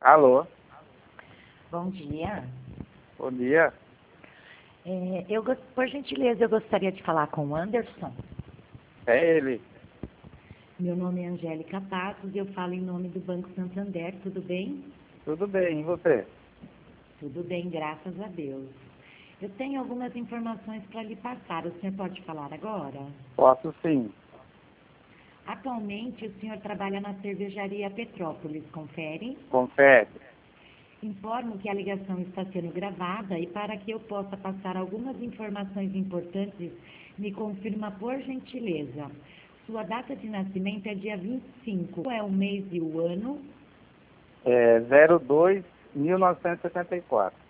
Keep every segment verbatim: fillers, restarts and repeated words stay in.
Alô, Bom dia. bom dia. É, eu, gos- por gentileza, eu gostaria de falar com o Anderson. É ele. Meu nome é Angélica Passos e eu falo em nome do Banco Santander. Tudo bem? Tudo bem, e você? Tudo bem, graças a Deus. Eu tenho algumas informações para lhe passar. O senhor pode falar agora? Posso sim. Atualmente, o senhor trabalha na cervejaria Petrópolis, confere? Confere. Informo que a ligação está sendo gravada e para que eu possa passar algumas informações importantes, me confirma por gentileza. Sua data de nascimento é dia vinte e cinco. Qual é o mês e o ano? É zero dois mil novecentos e setenta e quatro.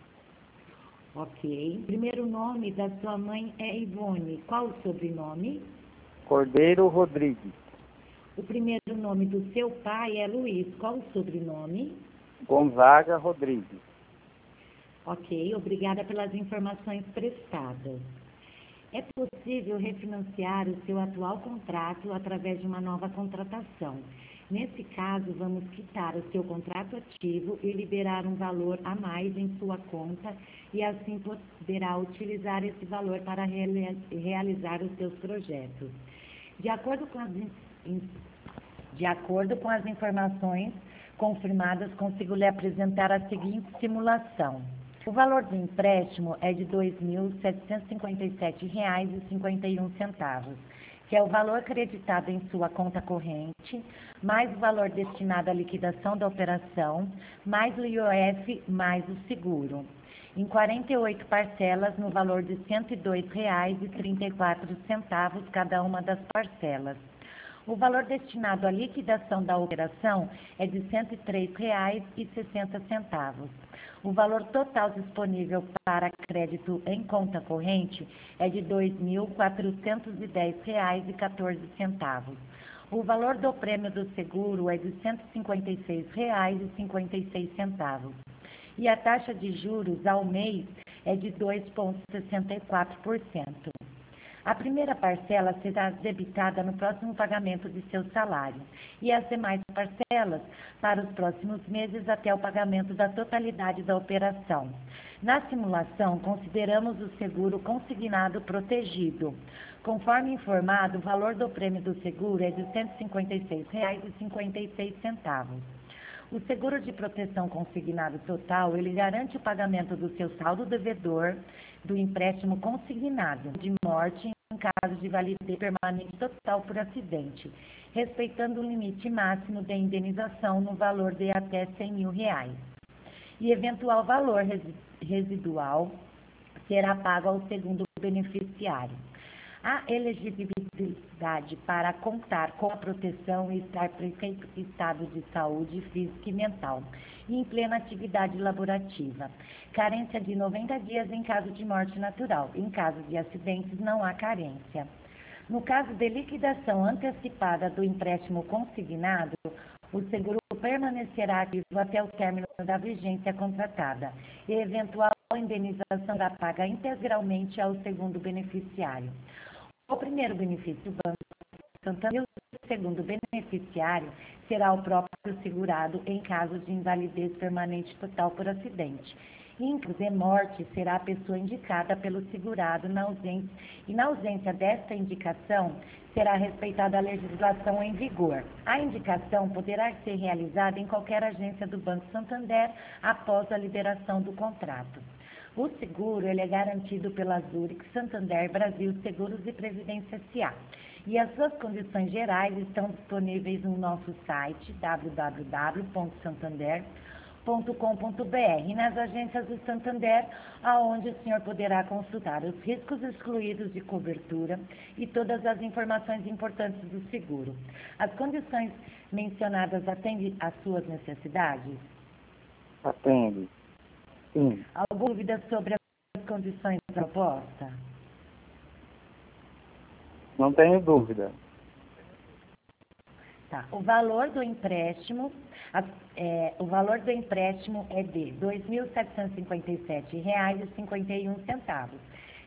Ok. Primeiro nome da sua mãe é Ivone. Qual o sobrenome? Cordeiro Rodrigues. O primeiro nome do seu pai é Luiz. Qual o sobrenome? Gonzaga Rodrigues. Ok. Obrigada pelas informações prestadas. É possível refinanciar o seu atual contrato através de uma nova contratação. Nesse caso, vamos quitar o seu contrato ativo e liberar um valor a mais em sua conta e assim poderá utilizar esse valor para reali- realizar os seus projetos. De acordo com as, in- in- de acordo com as informações confirmadas, consigo lhe apresentar a seguinte simulação. O valor do empréstimo é de dois mil setecentos e cinquenta e sete reais e cinquenta e um centavos, que é o valor acreditado em sua conta corrente, mais o valor destinado à liquidação da operação, mais o I O F, mais o seguro, em quarenta e oito parcelas no valor de cento e dois reais e trinta e quatro centavos cada uma das parcelas. O valor destinado à liquidação da operação é de cento e três reais e sessenta centavos. O valor total disponível para crédito em conta corrente é de dois mil quatrocentos e dez reais e quatorze centavos. O valor do prêmio do seguro é de cento e cinquenta e seis reais e cinquenta e seis centavos. E a taxa de juros ao mês é de dois vírgula sessenta e quatro por cento. A primeira parcela será debitada no próximo pagamento de seu salário e as demais parcelas para os próximos meses até o pagamento da totalidade da operação. Na simulação, consideramos o seguro consignado protegido. Conforme informado, o valor do prêmio do seguro é de cento e cinquenta e seis reais e cinquenta e seis centavos. O seguro de proteção consignado total, ele garante o pagamento do seu saldo devedor do empréstimo consignado de morte em caso de validez permanente total por acidente, respeitando o limite máximo de indenização no valor de até cem mil reais. E eventual valor resi- residual será pago ao segundo beneficiário. A elegibilidade para contar com a proteção e estar presente em estado de saúde física e mental e em plena atividade laborativa. Carência de noventa dias em caso de morte natural. Em caso de acidentes, não há carência. No caso de liquidação antecipada do empréstimo consignado, o seguro permanecerá ativo até o término da vigência contratada e eventual indenização será paga integralmente ao segundo beneficiário. O primeiro benefício, o Banco Santander, e o segundo beneficiário será o próprio segurado em caso de invalidez permanente total por acidente. Em caso de morte, será a pessoa indicada pelo segurado na ausência, e na ausência desta indicação, será respeitada a legislação em vigor. A indicação poderá ser realizada em qualquer agência do Banco Santander após a liberação do contrato. O seguro ele é garantido pela Zurich Santander Brasil Seguros e Previdência S A. E as suas condições gerais estão disponíveis no nosso site w w w ponto santander ponto com ponto b r e nas agências do Santander, aonde o senhor poderá consultar os riscos excluídos de cobertura e todas as informações importantes do seguro. As condições mencionadas atendem às suas necessidades? Atende. Sim. Alguma dúvida sobre as condições da proposta? Não tenho dúvida. Tá. O valor do empréstimo, a- é, o valor do empréstimo é de dois mil setecentos e cinquenta e sete reais e cinquenta e um centavos,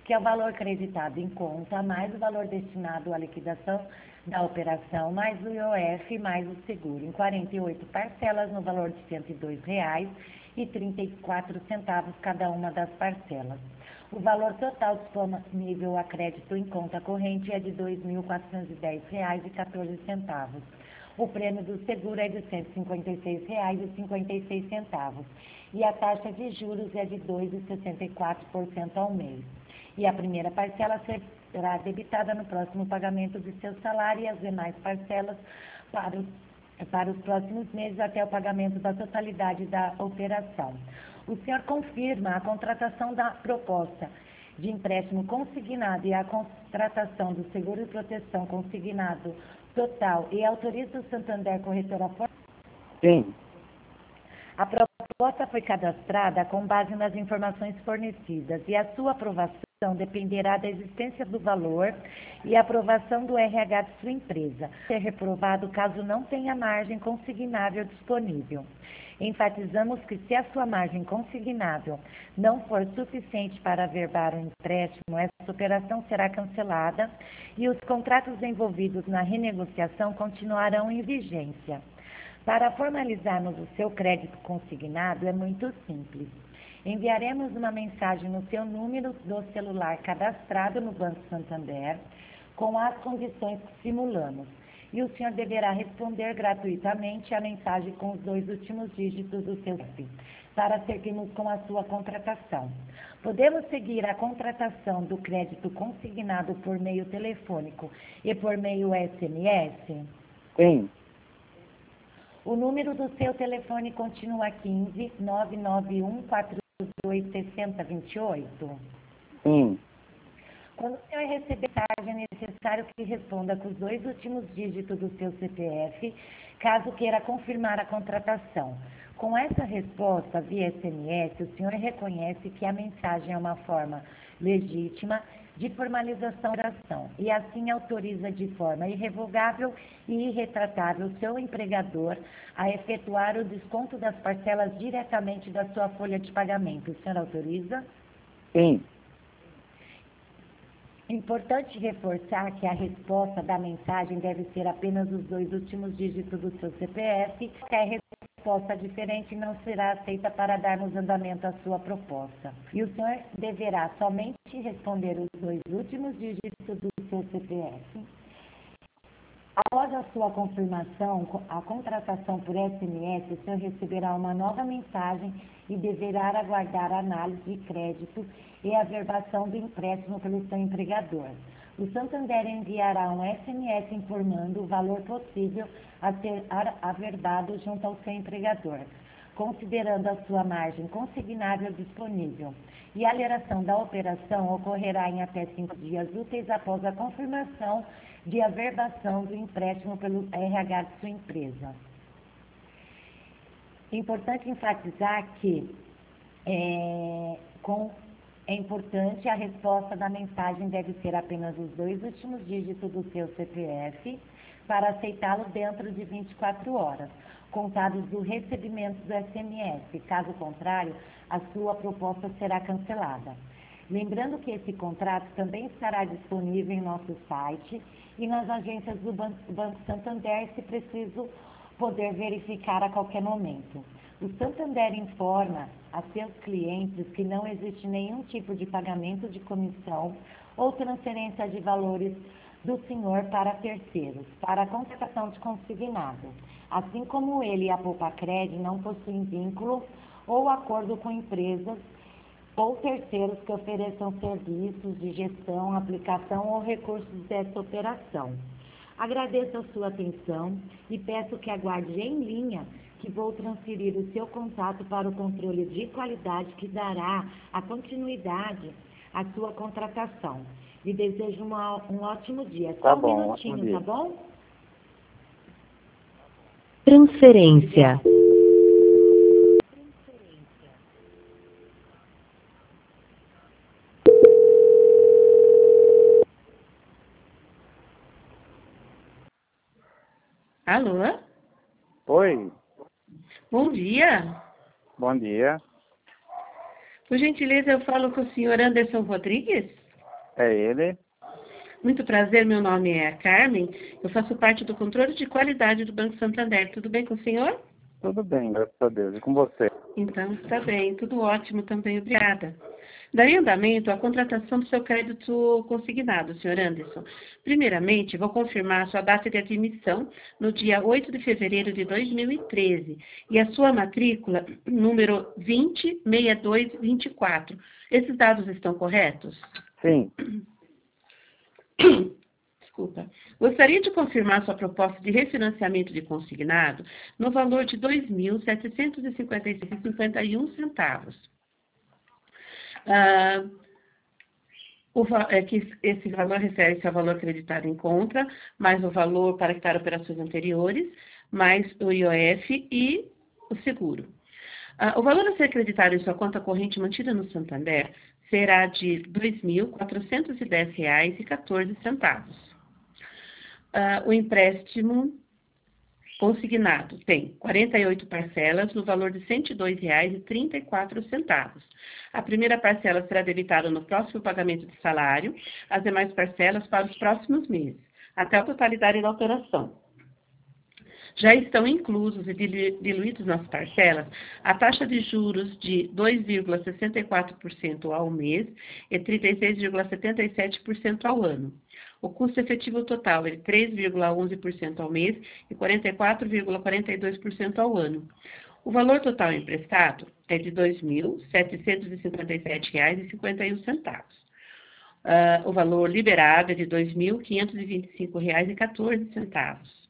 que é o valor creditado em conta, mais o valor destinado à liquidação da operação, mais o I O F, mais o seguro, em quarenta e oito parcelas no valor de cento e dois reais e trinta e quatro centavos cada uma das parcelas. O valor total disponível a crédito em conta corrente é de dois mil quatrocentos e dez reais e quatorze centavos. O prêmio do seguro é de cento e cinquenta e seis reais e cinquenta e seis centavos. E a taxa de juros é de dois vírgula sessenta e quatro por cento ao mês. E a primeira parcela será debitada no próximo pagamento de seu salário e as demais parcelas para os, para os próximos meses até o pagamento da totalidade da operação. O senhor confirma a contratação da proposta de empréstimo consignado e a contratação do seguro de proteção consignado total e autoriza o Santander Corretora For... Sim. A proposta foi cadastrada com base nas informações fornecidas e a sua aprovação dependerá da existência do valor e aprovação do R H de sua empresa. Ser reprovado caso não tenha margem consignável disponível. Enfatizamos que se a sua margem consignável não for suficiente para averbar o empréstimo, essa operação será cancelada e os contratos envolvidos na renegociação continuarão em vigência. Para formalizarmos o seu crédito consignado é muito simples. Enviaremos uma mensagem no seu número do celular cadastrado no Banco Santander com as condições que simulamos. E o senhor deverá responder gratuitamente a mensagem com os dois últimos dígitos do seu C I P, para seguirmos com a sua contratação. Podemos seguir a contratação do crédito consignado por meio telefônico e por meio S M S? Sim. O número do seu telefone continua quinze, nove nove um, quatro dois seis zero, dois oito? Sim. Quando o senhor receber a mensagem, é necessário que responda com os dois últimos dígitos do seu C P F, caso queira confirmar a contratação. Com essa resposta via S M S, o senhor reconhece que a mensagem é uma forma legítima de formalização da ação e assim autoriza de forma irrevogável e irretratável o seu empregador a efetuar o desconto das parcelas diretamente da sua folha de pagamento. O senhor autoriza? Sim. Importante reforçar que a resposta da mensagem deve ser apenas os dois últimos dígitos do seu C P F. Qualquer resposta diferente não será aceita para darmos andamento à sua proposta. E o senhor deverá somente responder os dois últimos dígitos do seu C P F. Após a sua confirmação, a contratação por S M S, o senhor receberá uma nova mensagem e deverá aguardar a análise de crédito e a averbação do empréstimo pelo seu empregador. O Santander enviará um S M S informando o valor possível a ser averbado junto ao seu empregador, considerando a sua margem consignável disponível. E a liberação da operação ocorrerá em até cinco dias úteis após a confirmação de averbação do empréstimo pelo R H de sua empresa. Importante enfatizar que é, com, é importante a resposta da mensagem deve ser apenas os dois últimos dígitos do seu C P F para aceitá-lo dentro de vinte e quatro horas, contados do recebimento do S M S. Caso contrário, a sua proposta será cancelada. Lembrando que esse contrato também estará disponível em nosso site e nas agências do Banco Santander, se preciso poder verificar a qualquer momento. O Santander informa a seus clientes que não existe nenhum tipo de pagamento de comissão ou transferência de valores do senhor para terceiros, para a contratação de consignado, assim como ele e a Poupacred não possuem vínculo ou acordo com empresas ou terceiros que ofereçam serviços de gestão, aplicação ou recursos dessa operação. Agradeço a sua atenção e peço que aguarde em linha que vou transferir o seu contato para o controle de qualidade que dará a continuidade à sua contratação. E desejo uma, um ótimo dia. Só Tá um bom, minutinho, ótimo dia. tá bom? Transferência. Alô? Oi, Bom dia. bom dia. Por gentileza, eu falo com o senhor Anderson Rodrigues? É ele? Muito prazer, meu nome é Carmen. Eu faço parte do controle de qualidade do Banco Santander. Tudo bem com o senhor? Tudo bem, graças a Deus. E com você? Então, está bem. Tudo ótimo também, obrigada. Darei andamento à contratação do seu crédito consignado, senhor Anderson. Primeiramente, vou confirmar a sua data de admissão no dia oito de fevereiro de dois mil e treze e a sua matrícula número vinte sessenta e dois vinte e quatro. Esses dados estão corretos? Sim. Desculpa. Gostaria de confirmar sua proposta de refinanciamento de consignado no valor de dois mil setecentos e cinquenta e seis reais e cinquenta e um centavos. Ah, o, é que esse valor refere-se ao valor acreditado em conta, mais o valor para quitar operações anteriores, mais o I O F e o seguro. Ah, o valor a ser acreditado em sua conta corrente mantida no Santander será de dois mil quatrocentos e dez reais e quatorze centavos. Ah, o empréstimo consignado tem quarenta e oito parcelas no valor de cento e dois reais e trinta e quatro centavos. A primeira parcela será debitada no próximo pagamento de salário, as demais parcelas para os próximos meses, até a totalidade da operação. Já estão inclusos e diluídos nas parcelas a taxa de juros de dois vírgula sessenta e quatro por cento ao mês e trinta e seis vírgula setenta e sete por cento ao ano. O custo efetivo total é de três vírgula onze por cento ao mês e quarenta e quatro vírgula quarenta e dois por cento ao ano. O valor total emprestado é de dois mil setecentos e cinquenta e sete reais e cinquenta e um centavos. Uh, o valor liberado é de dois mil quinhentos e vinte e cinco reais e quatorze centavos.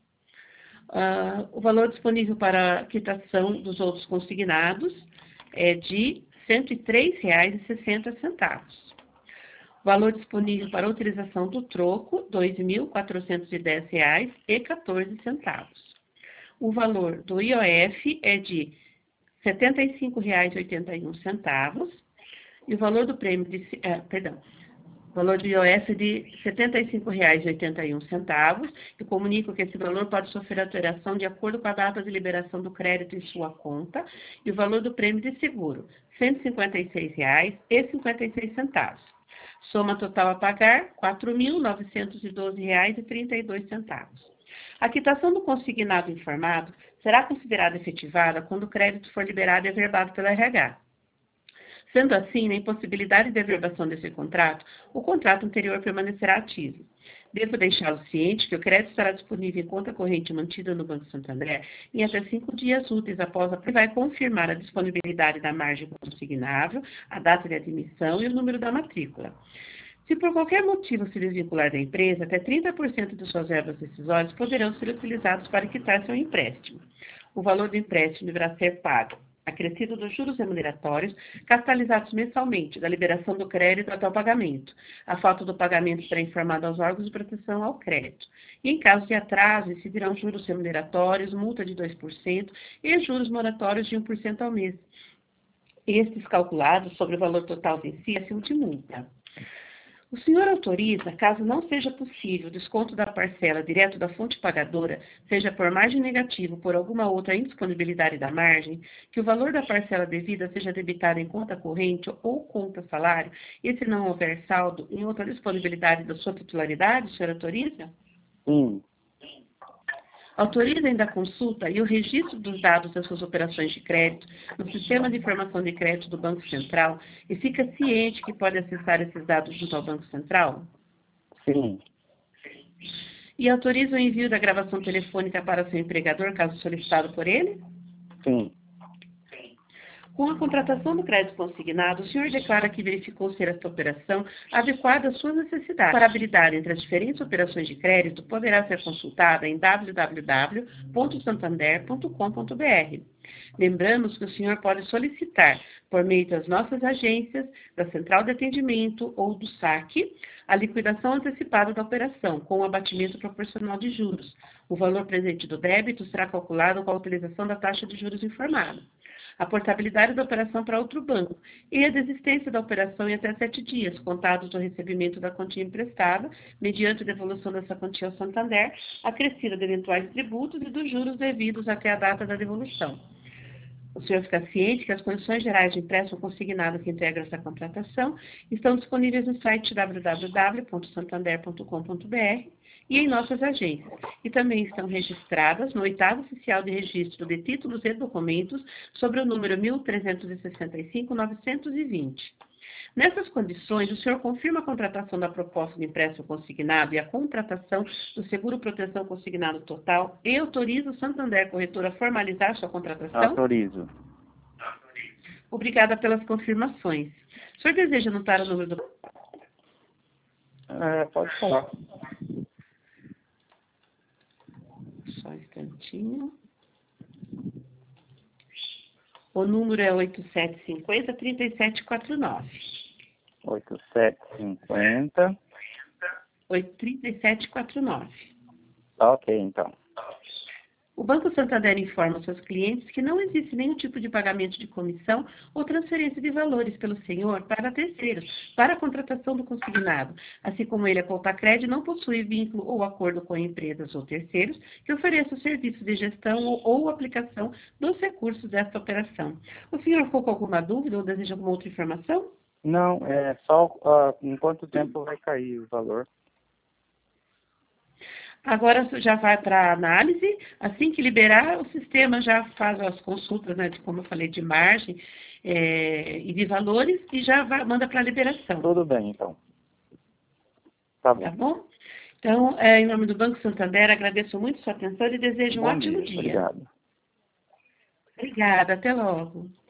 Uh, o valor disponível para quitação dos outros consignados é de cento e três reais e sessenta centavos. O valor disponível para utilização do troco, dois mil quatrocentos e dez reais e quatorze centavos. O valor do I O F é de setenta e cinco reais e oitenta e um centavos e o valor do prêmio de, eh, perdão, o valor do I O F é de setenta e cinco reais e oitenta e um centavos e comunico que esse valor pode sofrer alteração de acordo com a data de liberação do crédito em sua conta e o valor do prêmio de seguro, cento e cinquenta e seis reais e cinquenta e seis centavos. Soma total a pagar, quatro mil novecentos e doze reais e trinta e dois centavos. A quitação do consignado informado será considerada efetivada quando o crédito for liberado e averbado pela R H. Sendo assim, na impossibilidade de averbação desse contrato, o contrato anterior permanecerá ativo. Devo deixá-lo ciente que o crédito estará disponível em conta corrente mantida no Banco Santander em até cinco dias úteis após a que vai confirmar a disponibilidade da margem consignável, a data de admissão e o número da matrícula. Se por qualquer motivo se desvincular da empresa, até trinta por cento de suas verbas decisórias poderão ser utilizados para quitar seu empréstimo. O valor do empréstimo deverá ser pago, acrescido dos juros remuneratórios, capitalizados mensalmente, da liberação do crédito até o pagamento. A falta do pagamento será informada aos órgãos de proteção ao crédito. E em caso de atraso, incidirão juros remuneratórios, multa de dois por cento e juros moratórios de um por cento ao mês. Estes calculados sobre o valor total vencido de multa. O senhor autoriza, caso não seja possível o desconto da parcela direto da fonte pagadora, seja por margem negativa ou por alguma outra indisponibilidade da margem, que o valor da parcela devida seja debitado em conta corrente ou conta salário, e se não houver saldo em outra disponibilidade da sua titularidade, o senhor autoriza? Sim. Autoriza ainda a consulta e o registro dos dados das suas operações de crédito no Sistema de Informação de Crédito do Banco Central e fica ciente que pode acessar esses dados junto ao Banco Central? Sim. E autoriza o envio da gravação telefônica para seu empregador, caso solicitado por ele? Sim. Com a contratação do crédito consignado, o senhor declara que verificou ser esta operação adequada às suas necessidades. Para habilitar entre as diferentes operações de crédito, poderá ser consultada em w w w ponto santander ponto com ponto b r. Lembramos que o senhor pode solicitar, por meio das nossas agências, da Central de Atendimento ou do saque, a liquidação antecipada da operação, com o abatimento proporcional de juros. O valor presente do débito será calculado com a utilização da taxa de juros informada. A portabilidade da operação para outro banco e a desistência da operação em até sete dias, contados do recebimento da quantia emprestada, mediante devolução dessa quantia ao Santander, acrescida de eventuais tributos e dos juros devidos até a data da devolução. O senhor fica ciente que as condições gerais de empréstimo consignado que integram essa contratação estão disponíveis no site w w w ponto santander ponto com ponto b r e em nossas agências. E também estão registradas no oitavo oficial de registro de títulos e documentos sobre o número mil trezentos e sessenta e cinco, novecentos e vinte. Nessas condições, o senhor confirma a contratação da proposta de empréstimo consignado e a contratação do seguro proteção consignado total e autoriza o Santander Corretora a formalizar sua contratação? Autorizo. Obrigada pelas confirmações. O senhor deseja anotar o número do... É, pode falar. Só um instantinho. O número é oito sete cinco zero, três sete quatro nove. oito sete cinco zero. três sete quatro nove. Ok, então. O Banco Santander informa seus clientes que não existe nenhum tipo de pagamento de comissão ou transferência de valores pelo senhor para terceiros, para a contratação do consignado, assim como ele, a Coltacred, não possui vínculo ou acordo com empresas ou terceiros que ofereçam serviços de gestão ou, ou aplicação dos recursos desta operação. O senhor ficou com alguma dúvida ou deseja alguma outra informação? Não, é só uh, em quanto tempo vai cair o valor? Agora já vai para análise, assim que liberar, o sistema já faz as consultas, né, de, como eu falei, de margem é, e de valores e já vai, manda para a liberação. Tudo bem, então. Tá bom. Tá bom? Então, é, em nome do Banco Santander, agradeço muito sua atenção e desejo um Bom ótimo dia. dia. Obrigado. Obrigada, até logo.